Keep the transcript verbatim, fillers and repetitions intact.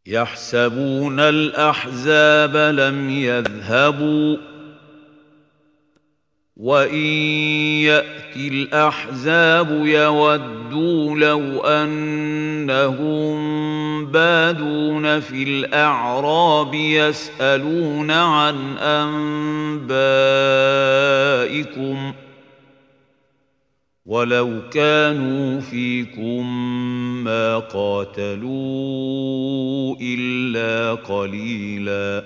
يحسبون الأحزاب لم يذهبوا وإن يأتِ الأحزاب يودوا لو أنهم بادون في الأعراب يسألون عن أنبائكم ولو كانوا فيكم ما قاتلوا إلا قليلاً